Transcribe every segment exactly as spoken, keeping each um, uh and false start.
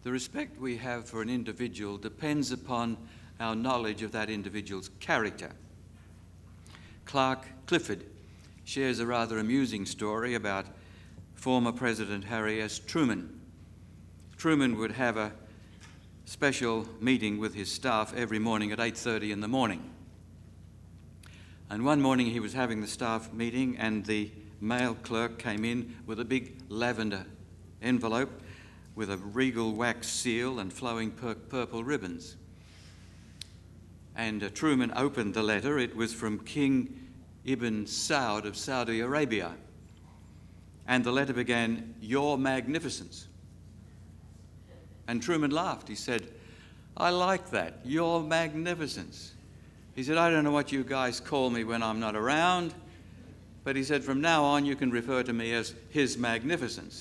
The respect we have for an individual depends upon our knowledge of that individual's character. Clark Clifford shares a rather amusing story about former President Harry S. Truman. Truman would have a special meeting with his staff every morning at eight thirty in the morning. And one morning he was having the staff meeting and the mail clerk came in with a big lavender envelope with a regal wax seal and flowing pur- purple ribbons. And uh, Truman opened the letter. It was from King Ibn Saud of Saudi Arabia. And the letter began, "Your Magnificence." And Truman laughed. He said, "I like that, Your Magnificence." He said, "I don't know what you guys call me when I'm not around," but he said, "From now on you can refer to me as His Magnificence."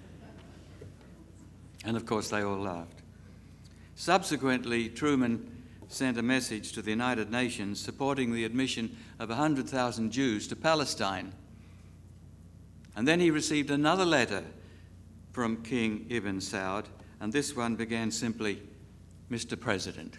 And of course they all laughed. Subsequently, Truman sent a message to the United Nations supporting the admission of one hundred thousand Jews to Palestine. And then he received another letter from King Ibn Saud, and this one began simply, "Mister President."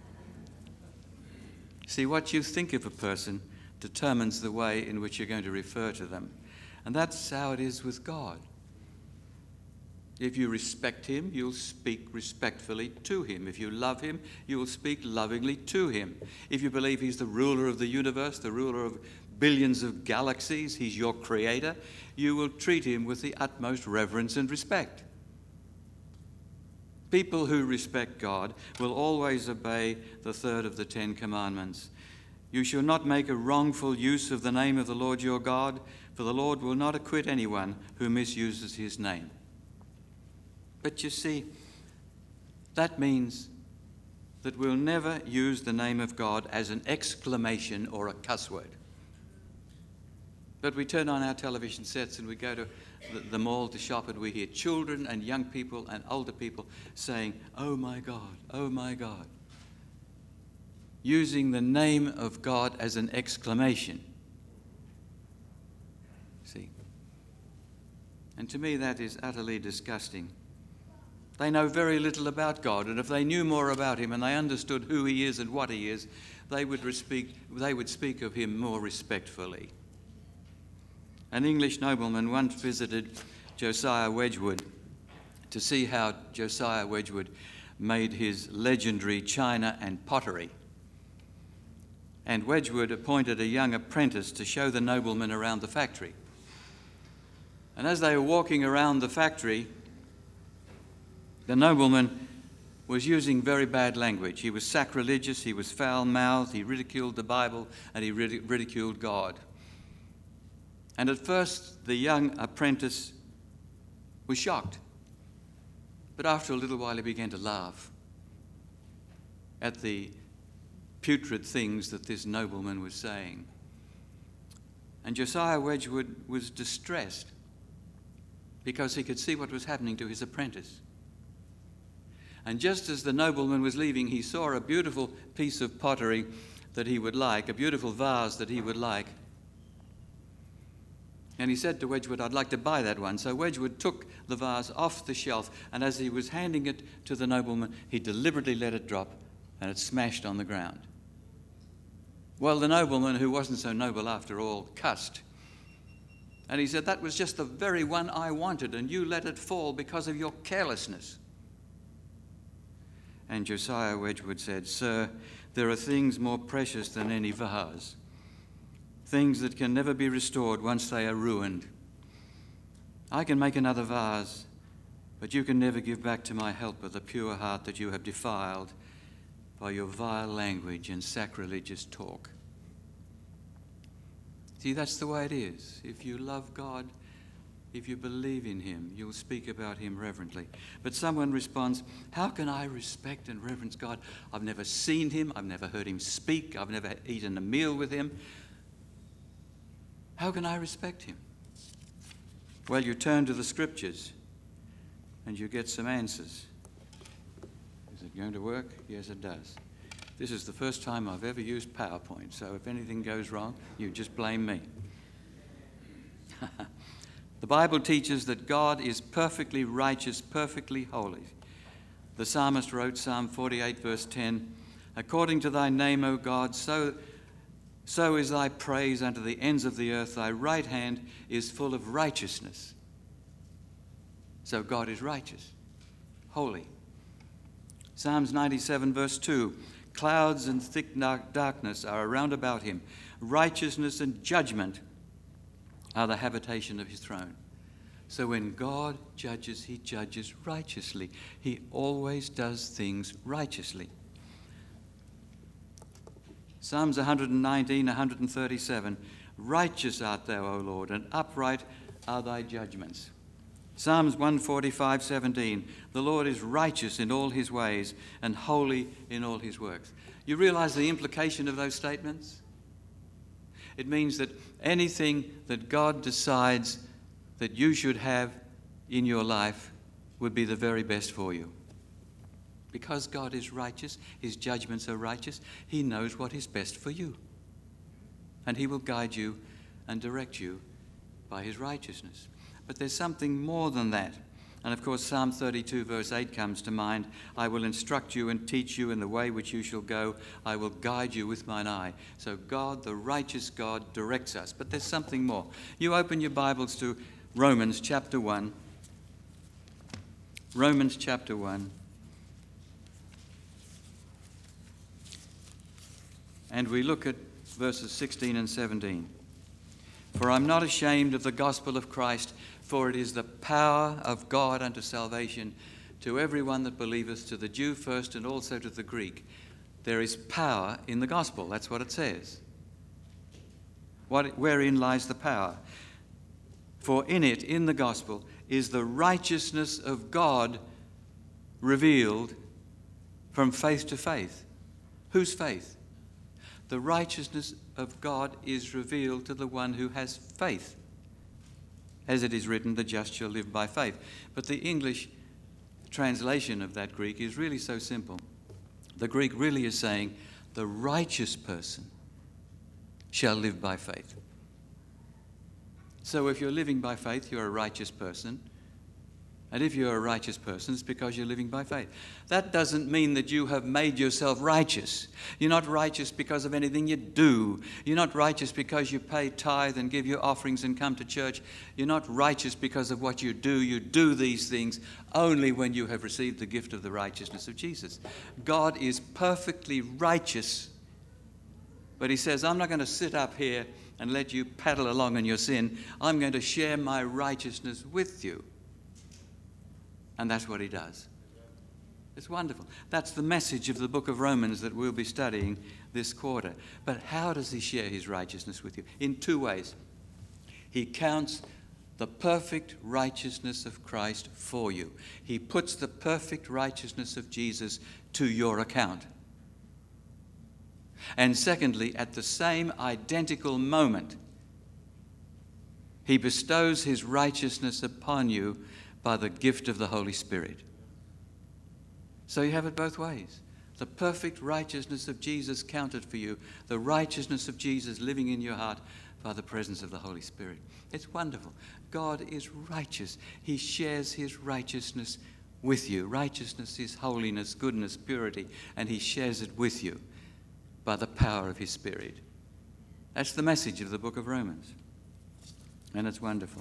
See, what you think of a person determines the way in which you're going to refer to them. And that's how it is with God. If you respect him, you'll speak respectfully to him. If you love him, you will speak lovingly to him. If you believe he's the ruler of the universe, the ruler of billions of galaxies, he's your creator, you will treat him with the utmost reverence and respect. People who respect God will always obey the third of the Ten Commandments. "You shall not make a wrongful use of the name of the Lord your God, for the Lord will not acquit anyone who misuses his name." But you see, that means that we'll never use the name of God as an exclamation or a cuss word. But we turn on our television sets and we go to the, the mall to shop and we hear children and young people and older people saying, "Oh my God, oh my God," using the name of God as an exclamation. See? And to me that is utterly disgusting. They know very little about God, and if they knew more about him and they understood who he is and what he is, they would, respeak, they would speak of him more respectfully. An English nobleman once visited Josiah Wedgwood to see how Josiah Wedgwood made his legendary china and pottery. And Wedgwood appointed a young apprentice to show the nobleman around the factory. And as they were walking around the factory, the nobleman was using very bad language. He was sacrilegious, he was foul-mouthed, he ridiculed the Bible, and he ridiculed God. And at first, the young apprentice was shocked. But after a little while, he began to laugh at the putrid things that this nobleman was saying. And Josiah Wedgwood was distressed because he could see what was happening to his apprentice. And just as the nobleman was leaving, he saw a beautiful piece of pottery that he would like, a beautiful vase that he would like. And he said to Wedgwood, "I'd like to buy that one." So Wedgwood took the vase off the shelf, and as he was handing it to the nobleman, he deliberately let it drop, and it smashed on the ground. Well, the nobleman, who wasn't so noble after all, cussed. And he said, "That was just the very one I wanted, and you let it fall because of your carelessness." And Josiah Wedgwood said, "Sir, there are things more precious than any vase, things that can never be restored once they are ruined. I can make another vase, but you can never give back to my helper the pure heart that you have defiled by your vile language and sacrilegious talk." See, that's the way it is. If you love God, if you believe in him, you'll speak about him reverently. But someone responds, "How can I respect and reverence God? I've never seen him. I've never heard him speak. I've never eaten a meal with him. How can I respect him?" Well, you turn to the scriptures and you get some answers. Is it going to work? Yes, it does. This is the first time I've ever used PowerPoint, so if anything goes wrong, you just blame me. The Bible teaches that God is perfectly righteous, perfectly holy. The psalmist wrote, Psalm forty-eight, verse ten, "According to thy name, O God, so, so is thy praise unto the ends of the earth. Thy right hand is full of righteousness." So God is righteous, holy. Psalms ninety-seven, verse two, "Clouds and thick darkness are around about him. Righteousness and judgment are the habitation of his throne." So when God judges, he judges righteously. He always does things righteously. Psalms one nineteen, one thirty-seven, "Righteous art thou, O Lord, and upright are thy judgments." Psalms one forty-five, seventeen, "The Lord is righteous in all his ways and holy in all his works." You realize the implication of those statements? It means that anything that God decides that you should have in your life would be the very best for you. Because God is righteous, his judgments are righteous, he knows what is best for you. And he will guide you and direct you by his righteousness. But there's something more than that. And of course, Psalm thirty-two, verse eight comes to mind. "I will instruct you and teach you in the way which you shall go. I will guide you with mine eye." So God, the righteous God, directs us. But there's something more. You open your Bibles to Romans chapter one. Romans chapter one. And we look at verses sixteen and seventeen. "For I'm not ashamed of the gospel of Christ, for it is the power of God unto salvation to everyone that believeth, to the Jew first and also to the Greek." There is power in the gospel. That's what it says. What, wherein lies the power? "For in it, in the gospel, is the righteousness of God revealed from faith to faith." Whose faith? The righteousness of God is revealed to the one who has faith. As it is written, "The just shall live by faith." But the English translation of that Greek is really so simple. The Greek really is saying, the righteous person shall live by faith. So if you're living by faith, you're a righteous person. And if you're a righteous person, it's because you're living by faith. That doesn't mean that you have made yourself righteous. You're not righteous because of anything you do. You're not righteous because you pay tithe and give your offerings and come to church. You're not righteous because of what you do. You do these things only when you have received the gift of the righteousness of Jesus. God is perfectly righteous, but he says, "I'm not going to sit up here and let you paddle along in your sin. I'm going to share my righteousness with you." And that's what he does. It's wonderful. That's the message of the book of Romans that we'll be studying this quarter. But how does he share his righteousness with you? In two ways. He counts the perfect righteousness of Christ for you. He puts the perfect righteousness of Jesus to your account. And secondly, at the same identical moment, he bestows his righteousness upon you by the gift of the Holy Spirit. So you have it both ways. The perfect righteousness of Jesus counted for you, the righteousness of Jesus living in your heart by the presence of the Holy Spirit. It's wonderful. God is righteous. He shares his righteousness with you. Righteousness is holiness, goodness, purity, and he shares it with you by the power of his Spirit. That's the message of the book of Romans. And it's wonderful.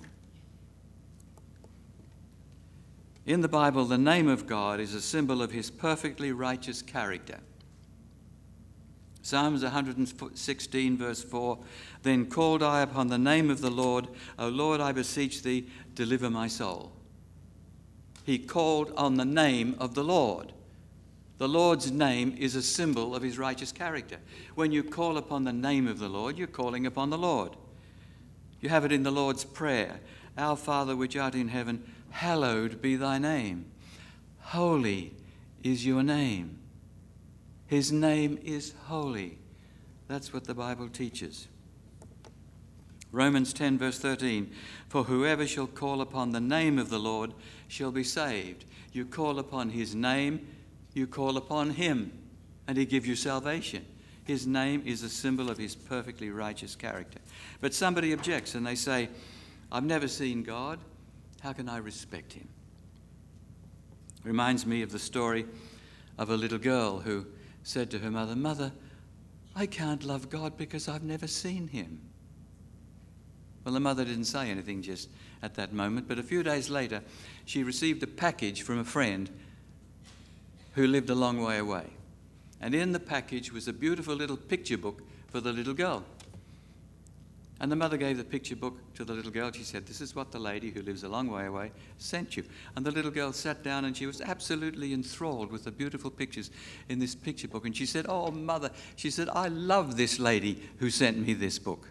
In the Bible, the name of God is a symbol of his perfectly righteous character. Psalms one sixteen, verse four, "Then called I upon the name of the Lord, O Lord, I beseech thee, deliver my soul." He called on the name of the Lord. The Lord's name is a symbol of his righteous character. When you call upon the name of the Lord, you're calling upon the Lord. You have it in the Lord's Prayer. "Our Father which art in heaven, hallowed be thy name. Holy is your name." His name is holy. That's what the Bible teaches. Romans ten, verse thirteen, "For whoever shall call upon the name of the Lord shall be saved." You call upon his name, you call upon him, and he gives you salvation. His name is a symbol of his perfectly righteous character. But somebody objects and they say, "I've never seen God. How can I respect him?" Reminds me of the story of a little girl who said to her mother, "Mother, I can't love God because I've never seen him." Well, the mother didn't say anything just at that moment, but a few days later she received a package from a friend who lived a long way away. And in the package was a beautiful little picture book for the little girl. And the mother gave the picture book to the little girl. She said, "This is what the lady who lives a long way away sent you." And the little girl sat down and she was absolutely enthralled with the beautiful pictures in this picture book. And she said, "Oh, mother," she said, "I love this lady who sent me this book."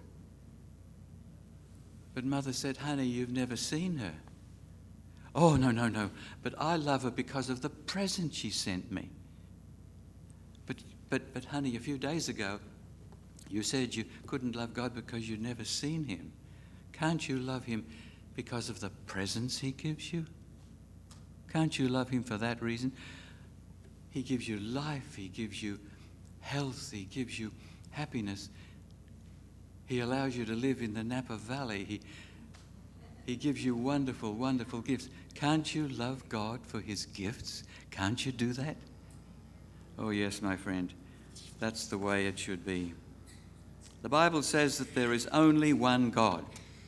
But mother said, "Honey, you've never seen her." "Oh, no, no, no, but I love her because of the present she sent me." But, but, but honey, a few days ago, you said you couldn't love God because you'd never seen him. Can't you love him because of the presence he gives you? Can't you love him for that reason? He gives you life, he gives you health, he gives you happiness. He allows you to live in the Napa Valley. He, he gives you wonderful, wonderful gifts. Can't you love God for his gifts? Can't you do that? Oh yes, my friend, that's the way it should be. The Bible says that there is only one God.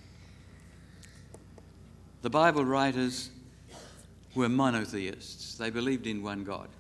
The Bible writers were monotheists. They believed in one God.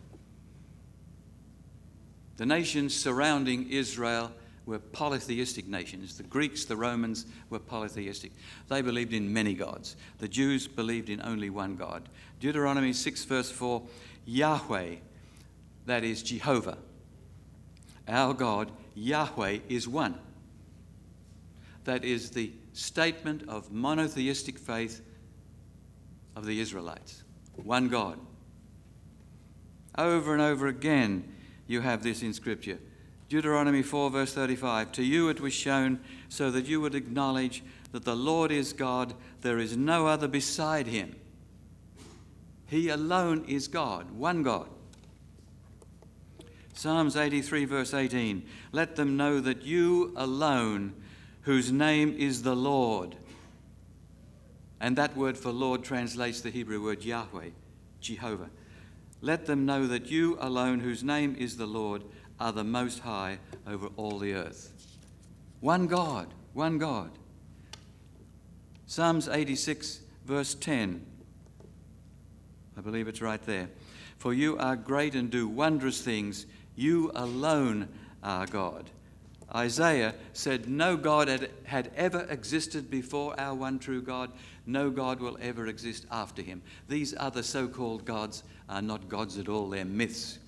The nations surrounding Israel were polytheistic nations. The Greeks, the Romans were polytheistic. They believed in many gods. The Jews believed in only one God. Deuteronomy six verse four, Yahweh, that is Jehovah, our God, Yahweh, is one. That is the statement of monotheistic faith of the Israelites. One God. Over and over again you have this in Scripture. Deuteronomy four verse thirty-five, "To you it was shown so that you would acknowledge that the Lord is God, there is no other beside him." He alone is God, one God. Psalms eighty-three verse eighteen, "Let them know that you alone, whose name is the Lord." And that word for Lord translates the Hebrew word Yahweh, Jehovah. "Let them know that you alone, whose name is the Lord, are the most high over all the earth." One God, one God. Psalms eighty-six verse ten. I believe it's right there. "For you are great and do wondrous things. You alone are God." Isaiah said no God had, had ever existed before our one true God. No God will ever exist after him. These other so-called gods are not gods at all. They're myths.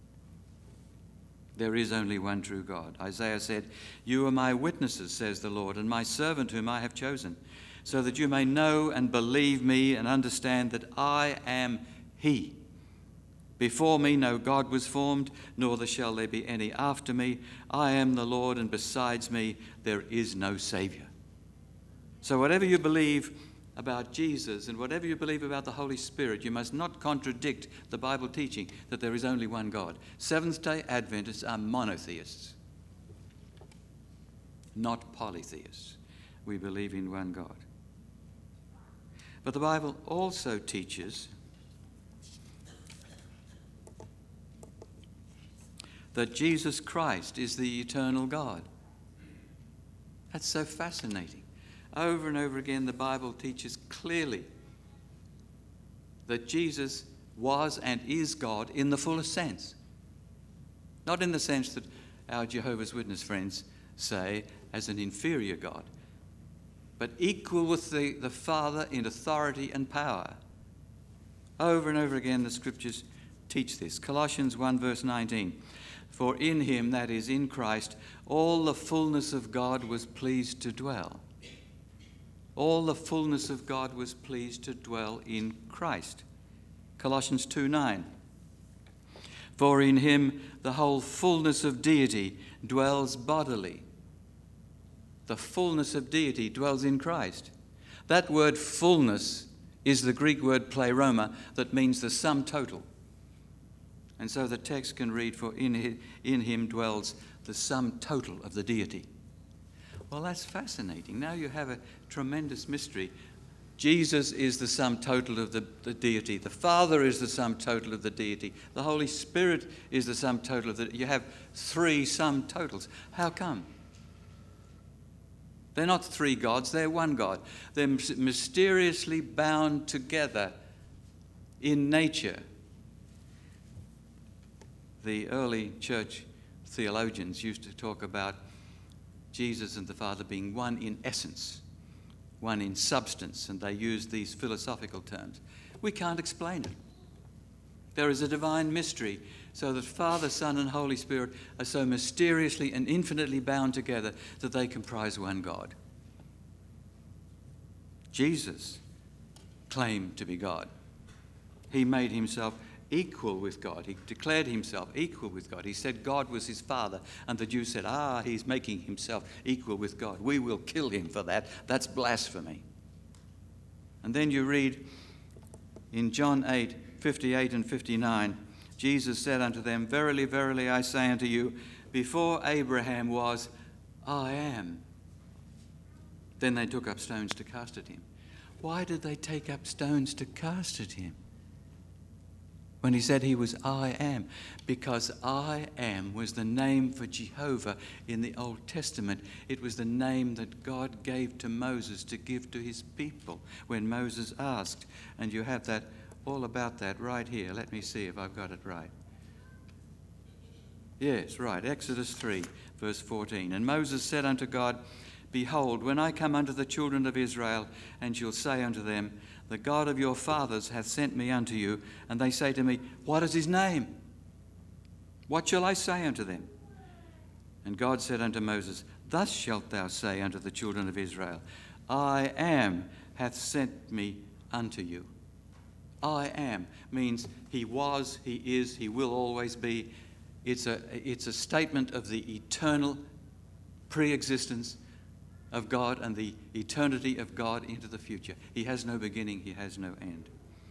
There is only one true God. Isaiah said, "You are my witnesses, says the Lord, and my servant whom I have chosen, so that you may know and believe me and understand that I am he. Before me no God was formed, nor there shall there be any after me. I am the Lord, and besides me there is no Saviour." So whatever you believe about Jesus and whatever you believe about the Holy Spirit, you must not contradict the Bible teaching that there is only one God. Seventh-day Adventists are monotheists, not polytheists. We believe in one God. But the Bible also teaches that Jesus Christ is the eternal God. That's so fascinating. Over and over again, the Bible teaches clearly that Jesus was and is God in the fullest sense. Not in the sense that our Jehovah's Witness friends say as an inferior God, but equal with the, the Father in authority and power. Over and over again, the Scriptures teach this. Colossians one verse nineteen, "For in him," that is in Christ, "all the fullness of God was pleased to dwell." All the fullness of God was pleased to dwell in Christ. Colossians two nine, "For in him the whole fullness of deity dwells bodily." The fullness of deity dwells in Christ. That word fullness is the Greek word pleroma, that means the sum total. And so the text can read, "For in in him dwells the sum total of the deity." Well, that's fascinating. Now you have a tremendous mystery Jesus is the sum total of the, the deity. The Father is the sum total of the deity. The Holy Spirit is the sum total of the... You have three sum totals. How come? They're not three gods, they're one God. They're mysteriously bound together in nature. The early church theologians used to talk about Jesus and the Father being one in essence, one in substance, and they used these philosophical terms. We can't explain it. There is a divine mystery, so that Father, Son, and Holy Spirit are so mysteriously and infinitely bound together that they comprise one God. Jesus claimed to be God. He made himself equal with God. He declared himself equal with God. He said God was his Father, and the Jews said, ah, he's making himself equal with God. We will kill him for that. That's blasphemy. And then you read in John eight, fifty-eight and fifty-nine, Jesus said unto them, verily, verily, I say unto you, before Abraham was, I am. Then they took up stones to cast at him. Why did they take up stones to cast at him when he said he was I am? Because I am was the name for Jehovah in the Old Testament. It was the name that God gave to Moses to give to his people when Moses asked. And you have that all about that right here. Let me see if I've got it right. Yes, right. Exodus three, verse fourteen. And Moses said unto God, behold, when I come unto the children of Israel, and shall say unto them, the God of your fathers hath sent me unto you, and they say to me, what is his name? What shall I say unto them? And God said unto Moses, thus shalt thou say unto the children of Israel, I am hath sent me unto you. I am means he was, he is, he will always be. It's a, it's a statement of the eternal pre-existence of God and the eternity of God into the future. He has no beginning, he has no end.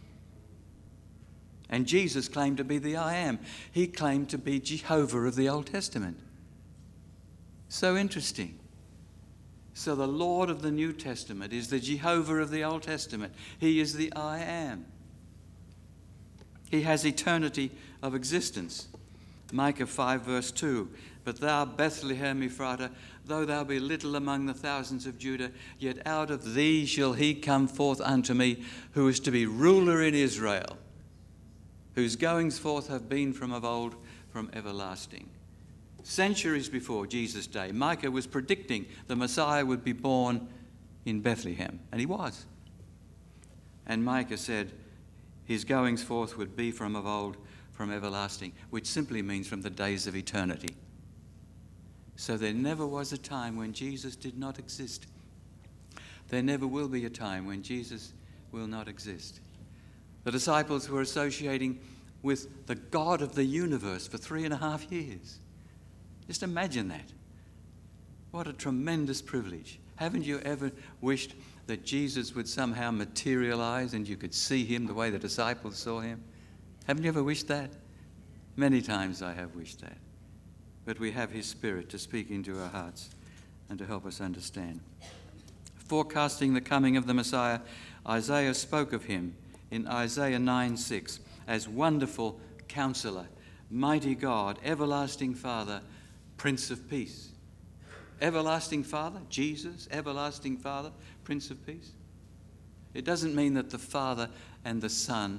And Jesus claimed to be the I am. He claimed to be Jehovah of the Old Testament. So interesting. So the Lord of the New Testament is the Jehovah of the Old Testament. He is the I am. He has eternity of existence. Micah five verse two, but thou, Bethlehem Ephratah, though thou be little among the thousands of Judah, yet out of thee shall he come forth unto me, who is to be ruler in Israel, whose goings forth have been from of old, from everlasting. Centuries before Jesus' day, Micah was predicting the Messiah would be born in Bethlehem, and he was. And Micah said his goings forth would be from of old, from everlasting, which simply means from the days of eternity. So there never was a time when Jesus did not exist. There never will be a time when Jesus will not exist. The disciples were associating with the God of the universe for three and a half years. Just imagine that. What a tremendous privilege. Haven't you ever wished that Jesus would somehow materialize and you could see him the way the disciples saw him? Haven't you ever wished that? Many times I have wished that. But we have his Spirit to speak into our hearts and to help us understand. Forecasting the coming of the Messiah, Isaiah spoke of him in Isaiah nine six as wonderful counselor, mighty God, everlasting Father, Prince of Peace. Everlasting Father, Jesus, everlasting Father, Prince of Peace. It doesn't mean that the Father and the Son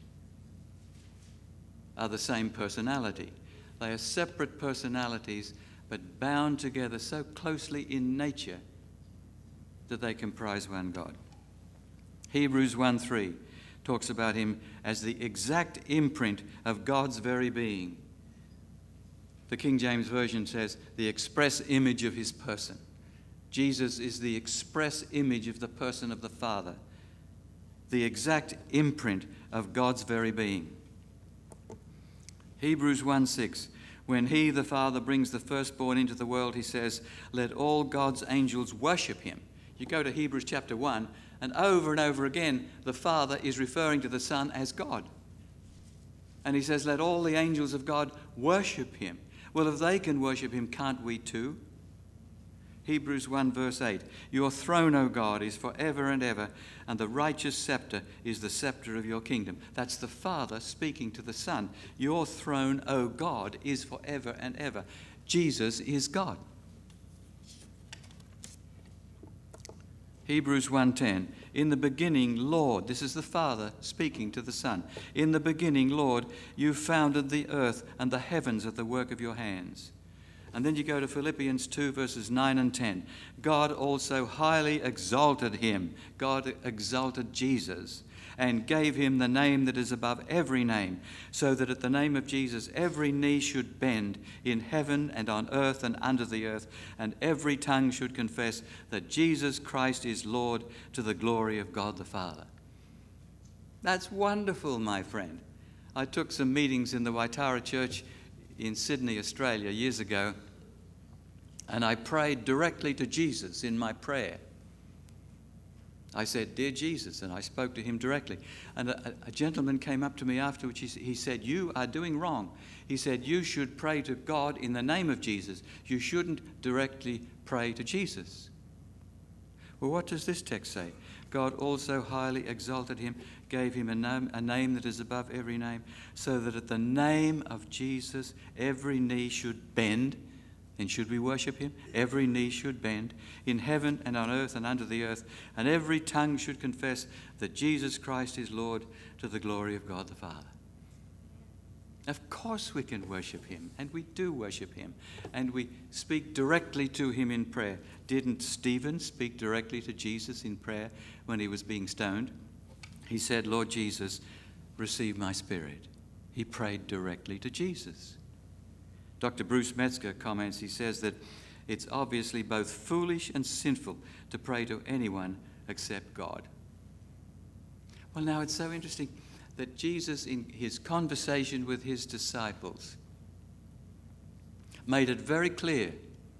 are the same personality. They are separate personalities, but bound together so closely in nature that they comprise one God. Hebrews one three talks about him as the exact imprint of God's very being. The King James Version says, the express image of his person. Jesus is the express image of the person of the Father, the exact imprint of God's very being. Hebrews one six, when he, the Father, brings the firstborn into the world, he says, let all God's angels worship him. You go to Hebrews chapter one, and over and over again, the Father is referring to the Son as God. And he says, let all the angels of God worship him. Well, if they can worship him, can't we too? Hebrews one verse eight, your throne, O God, is forever and ever, and the righteous scepter is the scepter of your kingdom. That's the Father speaking to the Son. Your throne, O God, is forever and ever. Jesus is God. Hebrews one ten, in the beginning, Lord, this is the Father speaking to the Son. In the beginning, Lord, you founded the earth and the heavens at the work of your hands. And then you go to Philippians two, verses nine and ten. God also highly exalted him. God exalted Jesus and gave him the name that is above every name, so that at the name of Jesus every knee should bend in heaven and on earth and under the earth, and every tongue should confess that Jesus Christ is Lord, to the glory of God the Father. That's wonderful, my friend. I took some meetings in the Waitara Church in Sydney, Australia, years ago, and I prayed directly to Jesus in my prayer. I said, Dear Jesus, and I spoke to him directly. And a, a gentleman came up to me afterwards. He, he said, you are doing wrong. He said, you should pray to God in the name of Jesus. You shouldn't directly pray to Jesus. Well, what does this text say? God also highly exalted him, gave him a name, a name that is above every name, so that at the name of Jesus every knee should bend. And should we worship him? Every knee should bend in heaven and on earth and under the earth, and every tongue should confess that Jesus Christ is Lord, to the glory of God the Father. Of course we can worship him, and we do worship him, and we speak directly to him in prayer. Didn't Stephen speak directly to Jesus in prayer when he was being stoned? He said, Lord Jesus, receive my spirit. He prayed directly to Jesus. Doctor Bruce Metzger comments, he says that it's obviously both foolish and sinful to pray to anyone except God. Well, now it's so interesting that Jesus, in his conversation with his disciples, made it very clear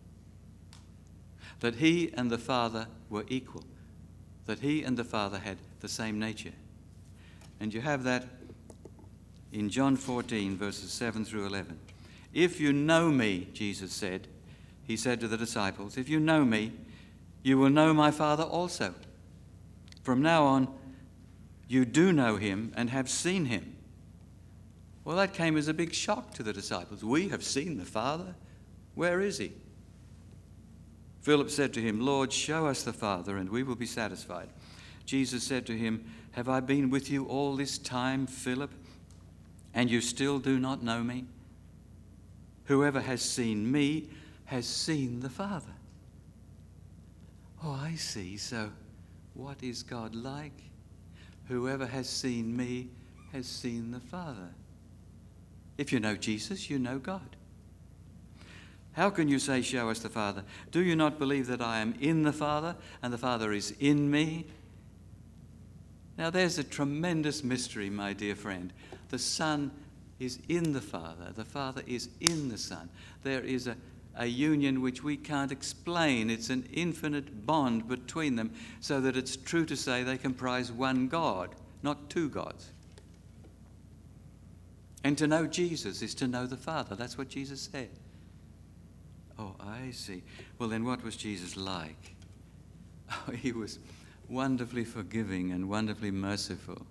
that he and the Father were equal, that he and the Father had the same nature. And you have that in John fourteen, verses seven through eleven. If you know me, Jesus said, he said to the disciples, if you know me, you will know my Father also. From now on, you do know him and have seen him. Well, that came as a big shock to the disciples. We have seen the Father. Where is he? Philip said to him, Lord, show us the Father, and we will be satisfied. Jesus said to him, have I been with you all this time, Philip, and you still do not know me? Whoever has seen me has seen the Father. Oh, I see. So what is God like? Whoever has seen me has seen the Father. If you know Jesus, you know God. How can you say, show us the Father? Do you not believe that I am in the Father and the Father is in me? Now there's a tremendous mystery, my dear friend. The Son is in the Father. The Father is in the Son. There is a, a union which we can't explain. It's an infinite bond between them, so that it's true to say they comprise one God, not two gods. And to know Jesus is to know the Father. That's what Jesus said. Oh, I see. Well, then what was Jesus like? Oh, he was wonderfully forgiving and wonderfully merciful.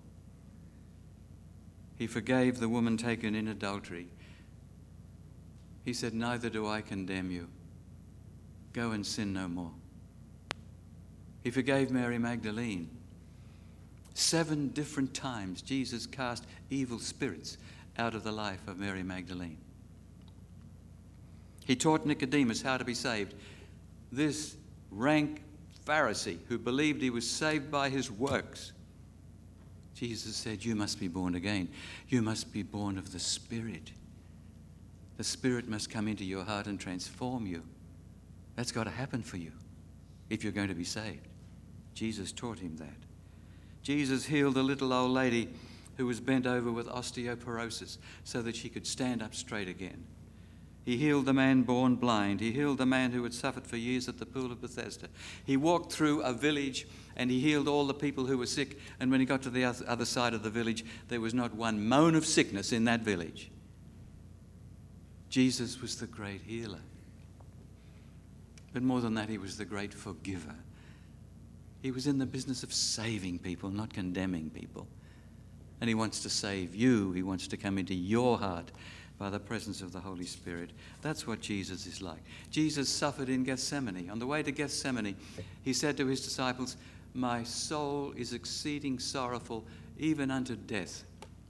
He forgave the woman taken in adultery. He said, neither do I condemn you. Go and sin no more. He forgave Mary Magdalene. Seven different times Jesus cast evil spirits out of the life of Mary Magdalene. He taught Nicodemus how to be saved. This rank Pharisee who believed he was saved by his works, Jesus said, you must be born again. You must be born of the Spirit. The Spirit must come into your heart and transform you. That's got to happen for you if you're going to be saved. Jesus taught him that. Jesus healed a little old lady who was bent over with osteoporosis so that she could stand up straight again. He healed the man born blind. He healed the man who had suffered for years at the pool of Bethesda. He walked through a village and he healed all the people who were sick. And when he got to the other side of the village, there was not one moan of sickness in that village. Jesus was the great healer. But more than that, he was the great forgiver. He was in the business of saving people, not condemning people. And he wants to save you. He wants to come into your heart by the presence of the Holy Spirit. That's what Jesus is like. Jesus suffered in Gethsemane. On the way to Gethsemane, he said to his disciples, "My soul is exceeding sorrowful, even unto death."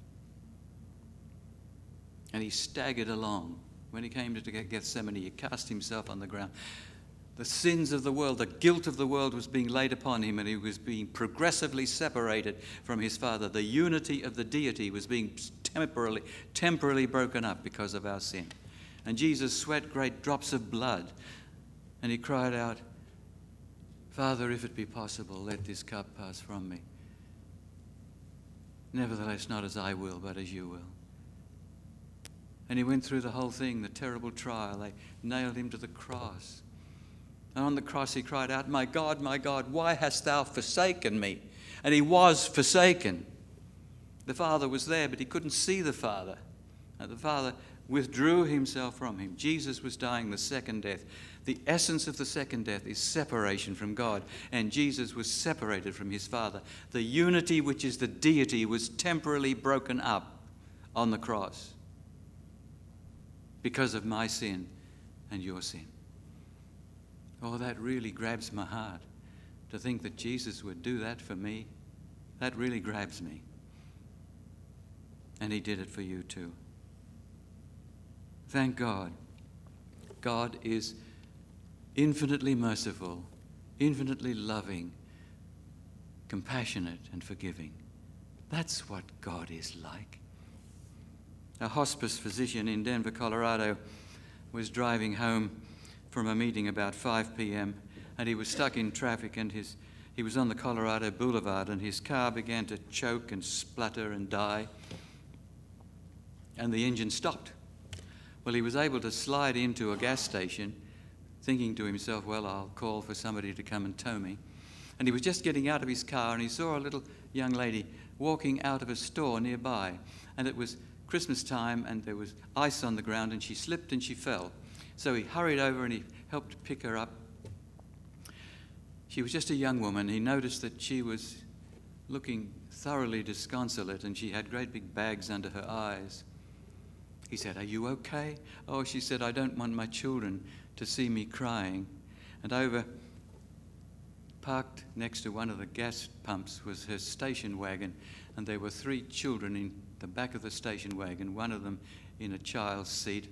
And he staggered along. When he came to Gethsemane, he cast himself on the ground. The sins of the world, the guilt of the world was being laid upon him, and he was being progressively separated from his Father. The unity of the deity was being temporarily, temporarily broken up because of our sin. And Jesus sweat great drops of blood, and he cried out, "Father, if it be possible, let this cup pass from me. Nevertheless, not as I will, but as you will." And he went through the whole thing, the terrible trial. They nailed him to the cross. And on the cross he cried out, "My God, my God, why hast thou forsaken me?" And he was forsaken. The Father was there, but he couldn't see the Father. And the Father withdrew himself from him. Jesus was dying the second death. The essence of the second death is separation from God. And Jesus was separated from his Father. The unity, which is the deity, was temporarily broken up on the cross because of my sin and your sin. Oh, that really grabs my heart, to think that Jesus would do that for me. That really grabs me. And he did it for you too. Thank God. God is infinitely merciful, infinitely loving, compassionate and forgiving. That's what God is like. A hospice physician in Denver, Colorado, was driving home from a meeting about five p.m. and he was stuck in traffic, and his he was on the Colorado Boulevard, and his car began to choke and splutter and die, and the engine stopped. Well, he was able to slide into a gas station, thinking to himself, well, I'll call for somebody to come and tow me. And he was just getting out of his car, and he saw a little young lady walking out of a store nearby, and it was Christmas time, and there was ice on the ground, and she slipped and she fell. So he hurried over and he helped pick her up. She was just a young woman. He noticed that she was looking thoroughly disconsolate, and she had great big bags under her eyes. He said, "Are you okay?" "Oh," she said, "I don't want my children to see me crying." And over, parked next to one of the gas pumps, was her station wagon, and there were three children in the back of the station wagon, one of them in a child's seat.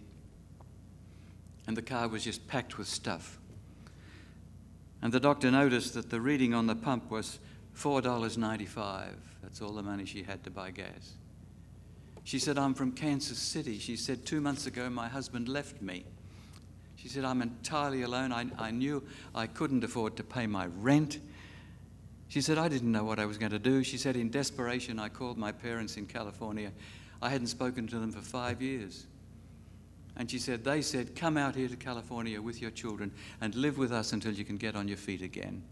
And the car was just packed with stuff. And the doctor noticed that the reading on the pump was four dollars and ninety-five cents. That's all the money she had to buy gas. She said, "I'm from Kansas City." She said, "Two months ago, my husband left me." She said, "I'm entirely alone. I, I knew I couldn't afford to pay my rent." She said, "I didn't know what I was going to do." She said, "In desperation, I called my parents in California. I hadn't spoken to them for five years. And she said, they said, 'Come out here to California with your children and live with us until you can get on your feet again.'"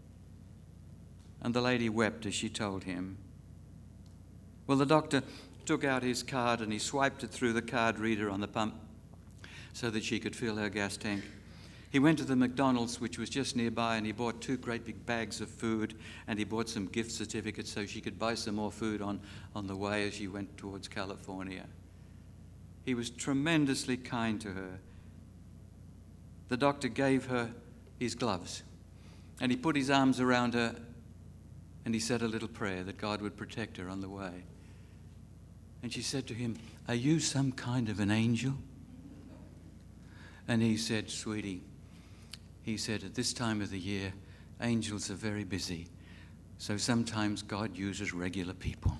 And the lady wept as she told him. Well, the doctor took out his card and he swiped it through the card reader on the pump so that she could fill her gas tank. He went to the McDonald's, which was just nearby, and he bought two great big bags of food, and he bought some gift certificates so she could buy some more food on, on the way as she went towards California. He was tremendously kind to her. The doctor gave her his gloves, and he put his arms around her, and he said a little prayer that God would protect her on the way. And she said to him, "Are you some kind of an angel?" And he said, "Sweetie," he said, "at this time of the year, angels are very busy, so sometimes God uses regular people."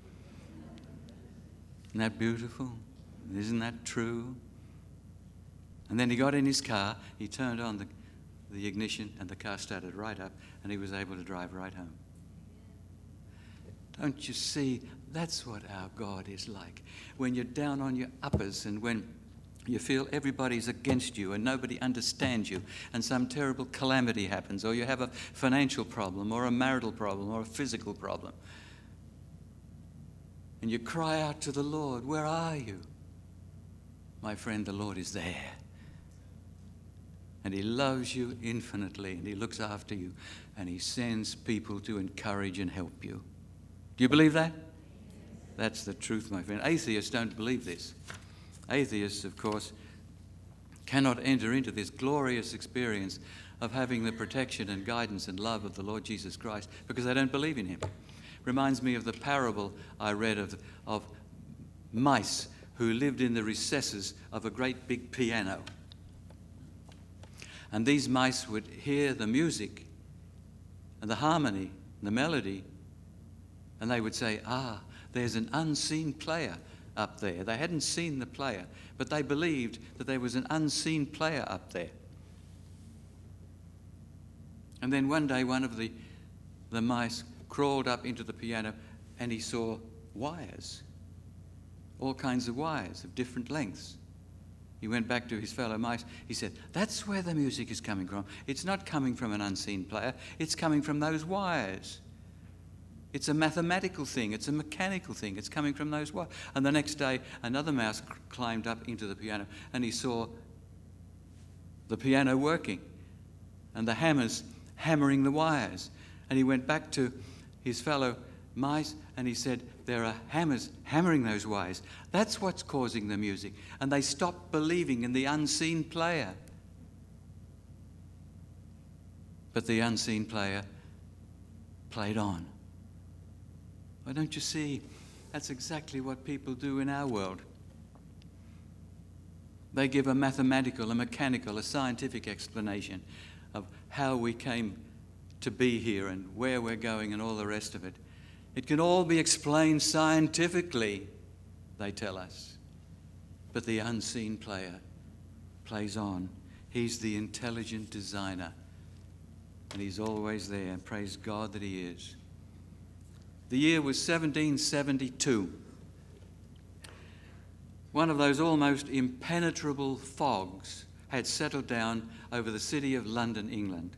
Isn't that beautiful? Isn't that true? And then he got in his car, he turned on the, the ignition, and the car started right up, and he was able to drive right home. Don't you see? That's what our God is like. When you're down on your uppers, and when you feel everybody's against you and nobody understands you, and some terrible calamity happens, or you have a financial problem or a marital problem or a physical problem, and you cry out to the Lord, "Where are you?" My friend, the Lord is there. And he loves you infinitely, and he looks after you, and he sends people to encourage and help you. Do you believe that? That's the truth, my friend. Atheists don't believe this. Atheists, of course, cannot enter into this glorious experience of having the protection and guidance and love of the Lord Jesus Christ because they don't believe in him. Reminds me of the parable I read of, of mice who lived in the recesses of a great big piano. And these mice would hear the music and the harmony, and the melody, and they would say, ah, there's an unseen player up there. They hadn't seen the player, but they believed that there was an unseen player up there. And then one day one of the, the mice crawled up into the piano and he saw wires, all kinds of wires of different lengths. He went back to his fellow mice. He said, that's where the music is coming from. It's not coming from an unseen player. It's coming from those wires. It's a mathematical thing. It's a mechanical thing. It's coming from those wires. And the next day, another mouse c- climbed up into the piano and he saw the piano working and the hammers hammering the wires. And he went back to his fellow mice and he said, there are hammers hammering those wires. That's what's causing the music. And they stopped believing in the unseen player. But the unseen player played on. Why don't you see? That's exactly what people do in our world. They give a mathematical, a mechanical, a scientific explanation of how we came to be here and where we're going and all the rest of it. It can all be explained scientifically, they tell us. But the unseen player plays on. He's the intelligent designer. And he's always there. And praise God that he is. The year was seventeen seventy-two. One of those almost impenetrable fogs had settled down over the city of London, England.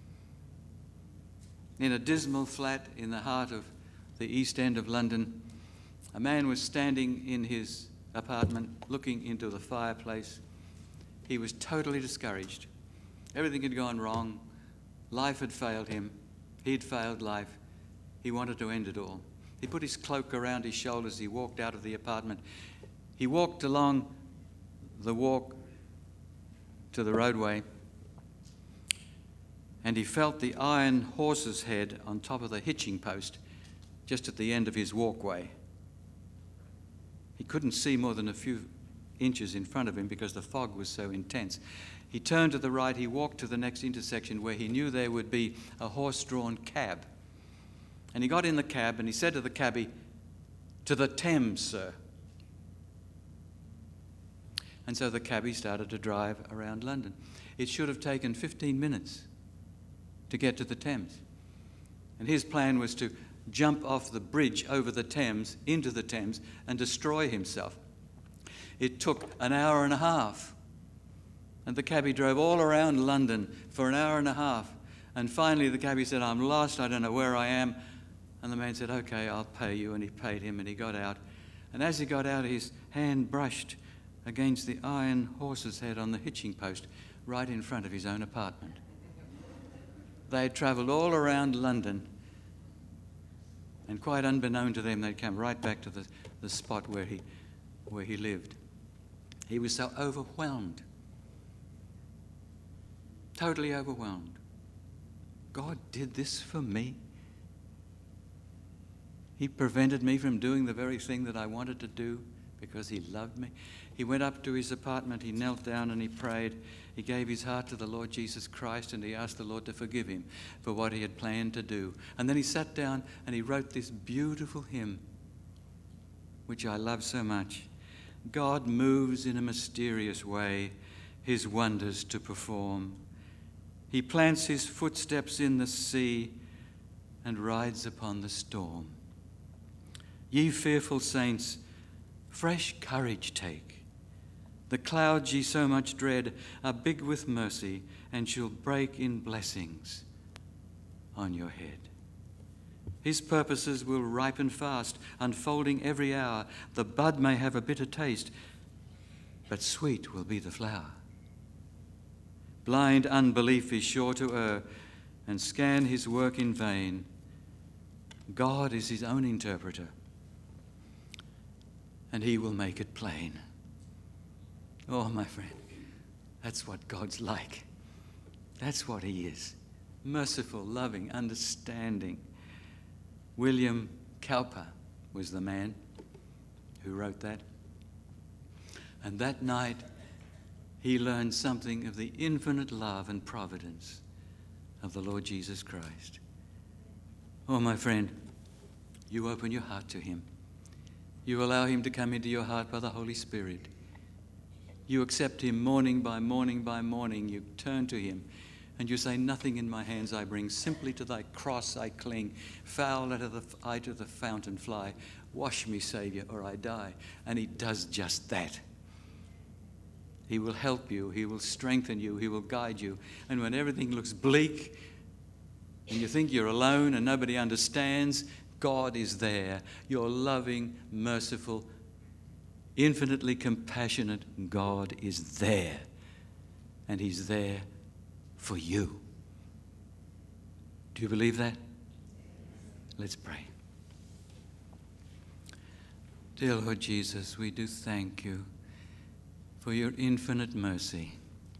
In a dismal flat in the heart of the East End of London, a man was standing in his apartment looking into the fireplace. He was totally discouraged. Everything had gone wrong. Life had failed him. He'd failed life. He wanted to end it all. He put his cloak around his shoulders. He walked out of the apartment. He walked along the walk to the roadway, and he felt the iron horse's head on top of the hitching post just at the end of his walkway. He couldn't see more than a few inches in front of him because the fog was so intense. He turned to the right. He walked to the next intersection where he knew there would be a horse-drawn cab. And he got in the cab and he said to the cabbie, "To the Thames, sir." And so the cabbie started to drive around London. It should have taken fifteen minutes to get to the Thames. And his plan was to jump off the bridge over the Thames into the Thames and destroy himself. It took an hour and a half. And the cabbie drove all around London for an hour and a half. And finally the cabbie said, "I'm lost, I don't know where I am." And the man said, "Okay, I'll pay you." And he paid him and he got out. And as he got out, his hand brushed against the iron horse's head on the hitching post right in front of his own apartment. They had travelled all around London, and quite unbeknown to them, they'd come right back to the, the spot where he, where he lived. He was so overwhelmed, totally overwhelmed. God did this for me. He prevented me from doing the very thing that I wanted to do because he loved me. He went up to his apartment, he knelt down and he prayed. He gave his heart to the Lord Jesus Christ and he asked the Lord to forgive him for what he had planned to do. And then he sat down and he wrote this beautiful hymn, which I love so much. God moves in a mysterious way, his wonders to perform. He plants his footsteps in the sea and rides upon the storm. Ye fearful saints, fresh courage take. The clouds ye so much dread are big with mercy and shall break in blessings on your head. His purposes will ripen fast, unfolding every hour. The bud may have a bitter taste, but sweet will be the flower. Blind unbelief is sure to err and scan his work in vain. God is his own interpreter, and he will make it plain. Oh, my friend, that's what God's like. That's what he is. Merciful, loving, understanding. William Cowper was the man who wrote that. And that night, he learned something of the infinite love and providence of the Lord Jesus Christ. Oh, my friend, you open your heart to him. You allow him to come into your heart by the Holy Spirit. You accept him morning by morning by morning. You turn to him and you say, nothing in my hands I bring, simply to thy cross I cling. Foul out of the, I to the fountain fly. Wash me, Saviour, or I die. And he does just that. He will help you. He will strengthen you. He will guide you. And when everything looks bleak and you think you're alone and nobody understands, God is there. Your loving, merciful, infinitely compassionate God is there. And he's there for you. Do you believe that? Let's pray. Dear Lord Jesus, we do thank you for your infinite mercy.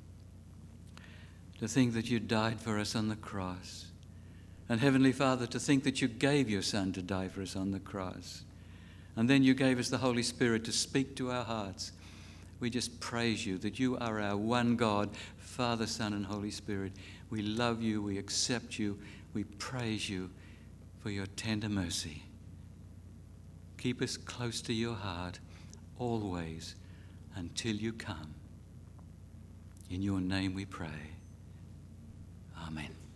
To think that you died for us on the cross. And Heavenly Father, to think that you gave your Son to die for us on the cross. And then you gave us the Holy Spirit to speak to our hearts. We just praise you that you are our one God, Father, Son, and Holy Spirit. We love you, we accept you, we praise you for your tender mercy. Keep us close to your heart always until you come. In your name we pray. Amen.